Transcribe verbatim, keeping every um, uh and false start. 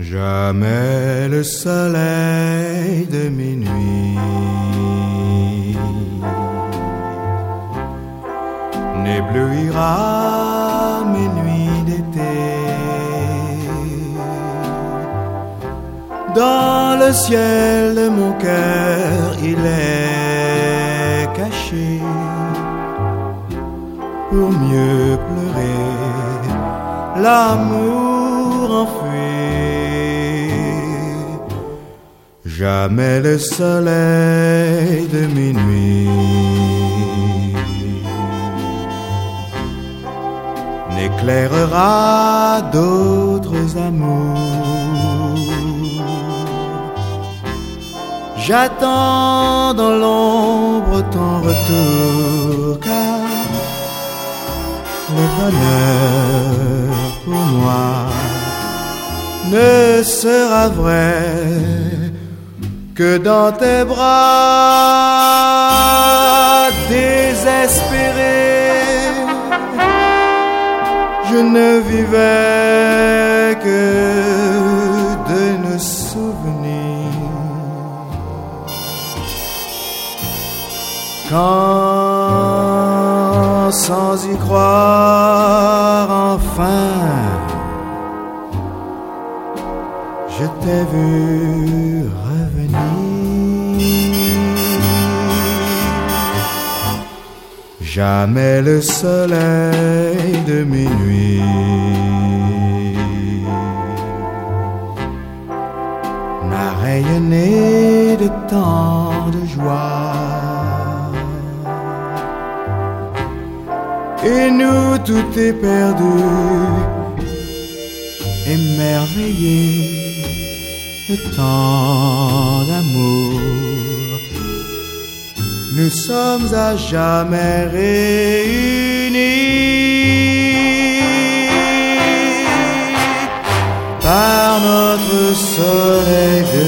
Jamais le soleil de minuit n'éblouira mes nuits d'été. Dans le ciel de mon cœur, il est caché pour mieux pleurer l'amour enfui. Jamais le soleil de minuit n'éclairera d'autres amours. J'attends dans l'ombre ton retour, car le bonheur pour moi ne sera vrai que dans tes bras désespérés. Je ne vivais que de nos souvenirs. Quand, sans y croire enfin, je t'ai vu revenir, jamais le soleil de minuit n'a rayonné de tant de joie. Et nous, tout est perdu, émerveillé de tant d'amour. Nous sommes à jamais réunis par notre soleil de